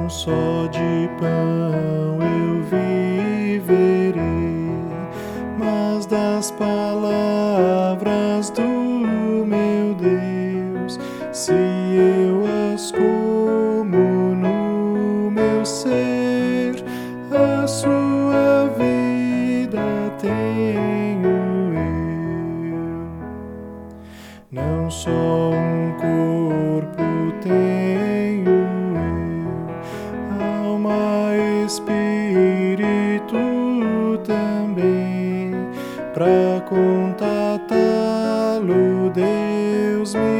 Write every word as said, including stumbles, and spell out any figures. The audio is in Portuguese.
não só de pão eu viverei, mas das palavras do meu Deus. Se eu as como no meu ser, a sua vida tenho eu. Não só um corpo tenho eu, alma e espírito também, pra contatá-lo Deus me